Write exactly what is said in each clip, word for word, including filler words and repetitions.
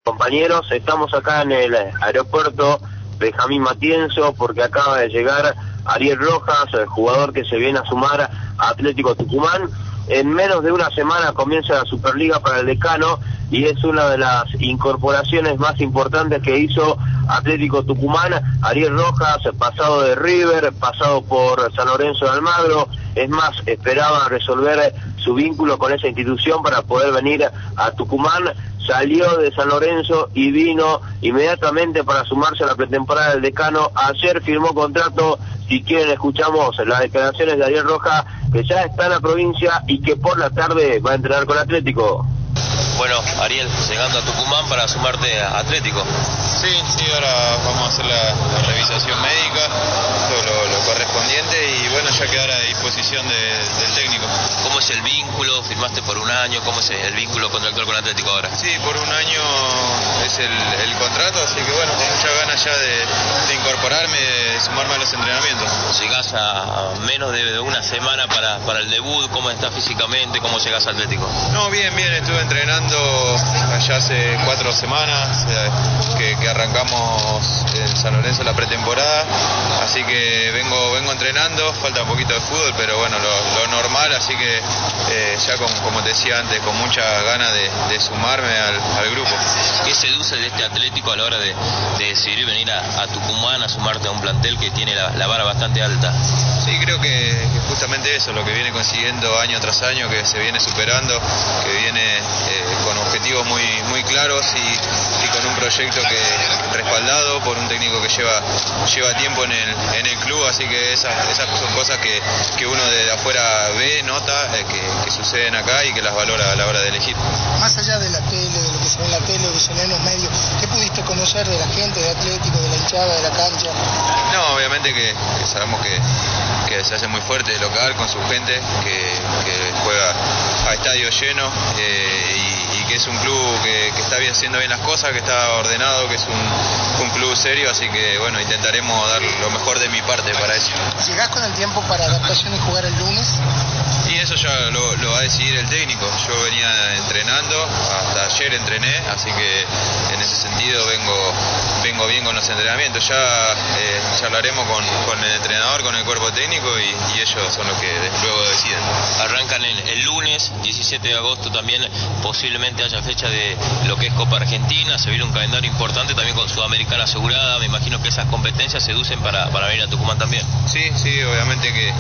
Compañeros, estamos acá en el aeropuerto Benjamín Matienzo porque acaba de llegar Ariel Rojas, el jugador que se viene a sumar a Atlético Tucumán. En menos de una semana comienza la Superliga para el Decano y es una de las incorporaciones más importantes que hizo Atlético Tucumán. Ariel Rojas, pasado de River, pasado por San Lorenzo de Almagro, es más, esperaba resolver su vínculo con esa institución para poder venir a Tucumán. Salió de San Lorenzo y vino inmediatamente para sumarse a la pretemporada del Decano. Ayer firmó contrato. Si quieren escuchamos las declaraciones de Ariel Rojas, que ya está en la provincia y que por la tarde va a entrenar con Atlético. Bueno, Ariel, llegando a Tucumán para sumarte a Atlético. Sí, sí, ahora vamos a hacer la, la revisación médica, todo lo, lo correspondiente y bueno, ya quedar a disposición de, del técnico. ¿Cómo es el vínculo? ¿Firmaste por un año? ¿Cómo es el vínculo contractual con Atlético ahora? Sí, por un año es el, el contrato, así que bueno, con muchas ganas ya de, de incorporarme, de sumarme a los entrenamientos. Llegás a, a menos de, de una semana para, para el debut, ¿cómo estás físicamente? ¿Cómo llegás a Atlético? No, bien, bien, estuve entrenando allá hace cuatro semanas eh, que, que arrancamos en San Lorenzo la pretemporada, así que vengo vengo entrenando, falta un poquito de fútbol, pero bueno, lo, lo normal, así que eh, ya con, como te decía antes, con mucha ganas de, de sumarme al, al grupo. ¿Qué seduce de este Atlético a la hora de, de decidir venir a, a Tucumán a sumarte a un plantel que tiene la, la vara bastante alta? Sí, creo que, que justamente eso, lo que viene consiguiendo año tras año, que se viene superando, que viene eh, con objetivos muy muy claros y, y con un proyecto que respaldado por un técnico que lleva lleva tiempo en el en el club, así que esas esas son cosas que, que uno de afuera ve, nota, eh, que, que suceden acá y que las valora a la hora de elegir. Más allá de la tele, de lo que se ve en la tele, lo que se ve en los medios, ¿qué pudiste conocer de la gente, de Atlético, de la hinchada, de la cancha? No, obviamente que, que sabemos que, que se hace muy fuerte el local con su gente, que, que juega a estadio lleno eh, y, y que es un club que, que está bien, haciendo bien las cosas, que está ordenado, que es un, un club serio, así que bueno, intentaremos dar lo mejor de mi parte para eso. ¿Llegás con el tiempo para adaptación y jugar el lunes? Y eso ya lo, lo va a decidir el técnico. Yo venía entrenando, hasta ayer entrené, así que en ese sentido vengo vengo bien con los entrenamientos. Ya eh, charlaremos con, con el entrenador, con el cuerpo técnico y, y ellos son los que luego deciden. Arrancan el, el lunes, diecisiete de agosto también, posiblemente haya fecha de lo que es Copa Argentina, se viene un calendario importante también con Sudamericana asegurada, me imagino que esas competencias seducen para, para venir a Tucumán también. Sí, sí, obviamente que,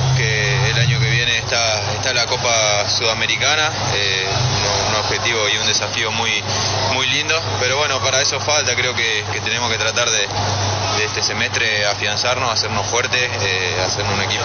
que el año que viene está, está la Copa Sudamericana, eh, un, un objetivo y un desafío muy, muy lindo, pero bueno, para eso falta, creo que, que tenemos que tratar de, de este semestre afianzarnos, hacernos fuertes, eh, hacer un equipo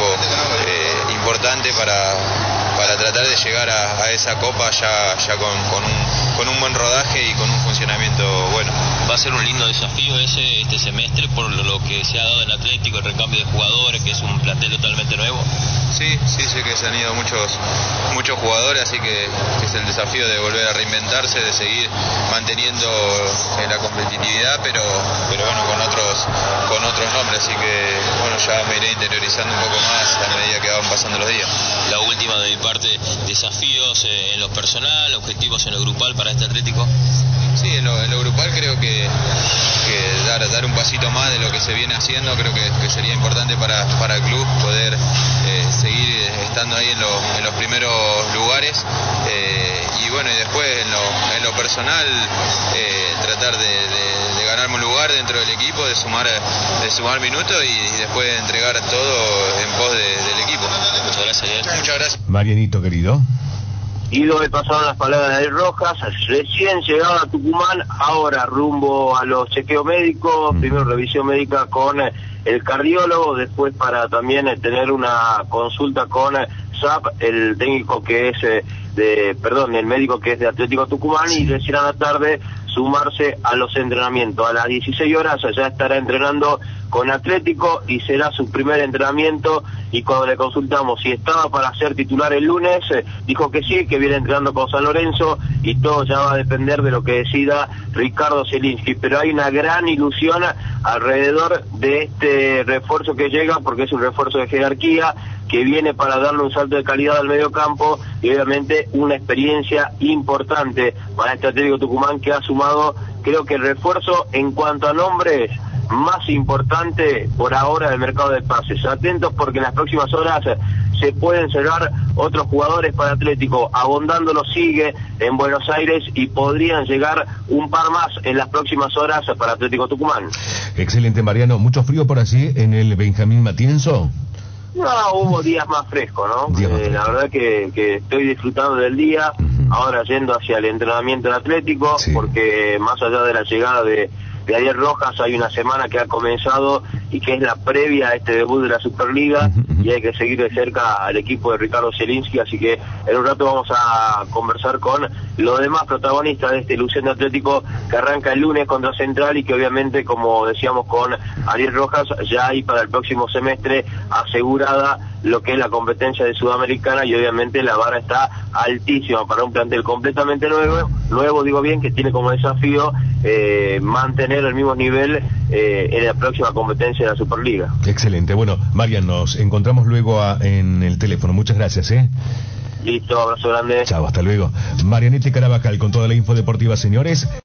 eh, importante para, para tratar de llegar a, a esa Copa ya, ya con, con, un, con un buen rodaje y con un funcionamiento bueno. Va a ser un lindo desafío ese este semestre por lo que se ha dado en Atlético, el recambio de jugadores, que es un plantel totalmente nuevo. Sí, sí, sé que se han ido muchos muchos jugadores, así que, que es el desafío de volver a reinventarse, de seguir manteniendo eh, la competitividad, pero pero bueno, con otros con otros nombres, así que bueno, ya me iré interiorizando un poco más a medida que van pasando los días. La última de mi parte, desafíos eh, en lo personal, objetivos en lo grupal para este Atlético. Sí, en lo, en lo grupal creo que, que dar, dar un pasito más de lo que se viene haciendo, creo que, que sería importante para, para el club poder eh, seguir estando ahí en, lo, en los primeros lugares eh, y bueno, y después en lo, en lo personal eh, tratar de, de, de ganarme un lugar dentro del equipo, de sumar, de sumar minutos y, y después de entregar todo en pos de, del equipo. Muchas gracias, Ariel. Muchas gracias. Marianito querido. Ido me pasaron las palabras de Ariel Rojas, recién llegado a Tucumán, ahora rumbo a los chequeos médicos, mm. primero revisión médica con el cardiólogo, después para también tener una consulta con Zap, el técnico que es de, perdón, el médico que es de Atlético Tucumán, y recién a la tarde sumarse a los entrenamientos. A las dieciséis horas ya estará entrenando con Atlético y será su primer entrenamiento, y cuando le consultamos si estaba para ser titular el lunes, eh, dijo que sí, que viene entrenando con San Lorenzo y todo ya va a depender de lo que decida Ricardo Zielinski, pero hay una gran ilusión alrededor de este refuerzo que llega, porque es un refuerzo de jerarquía que viene para darle un salto de calidad al medio campo y obviamente una experiencia importante para este Atlético Tucumán, que ha sumado creo que el refuerzo en cuanto a nombres más importante por ahora del mercado de pases. Atentos porque en las próximas horas se pueden cerrar otros jugadores para Atlético. Abondando lo sigue en Buenos Aires y podrían llegar un par más en las próximas horas para Atlético Tucumán. Excelente, Mariano. ¿Mucho frío por allí en el Benjamín Matienzo? No, hubo días más frescos, ¿no? Días más Eh, frescos. la verdad que, que estoy disfrutando del día, Ujú. ahora yendo hacia el entrenamiento en Atlético, Sí. porque más allá de la llegada de, de Ariel Rojas, hay una semana que ha comenzado y que es la previa a este debut de la Superliga, Ujú, ujú. y hay que seguir de cerca al equipo de Ricardo Zielinski, así que en un rato vamos a conversar con los demás protagonistas de este Luciano Atlético que arranca el lunes contra Central y que obviamente, como decíamos con Ariel Rojas, ya hay para el próximo semestre asegurada lo que es la competencia de Sudamericana, y obviamente la vara está altísima para un plantel completamente nuevo, nuevo digo bien, que tiene como desafío eh, mantener el mismo nivel eh, en la próxima competencia de la Superliga. Excelente. Bueno, Marian, nos encontramos luego a- en el teléfono. Muchas gracias, ¿eh? Listo, abrazo grande. Chao, hasta luego. Marianete Carabajal con toda la info deportiva, señores.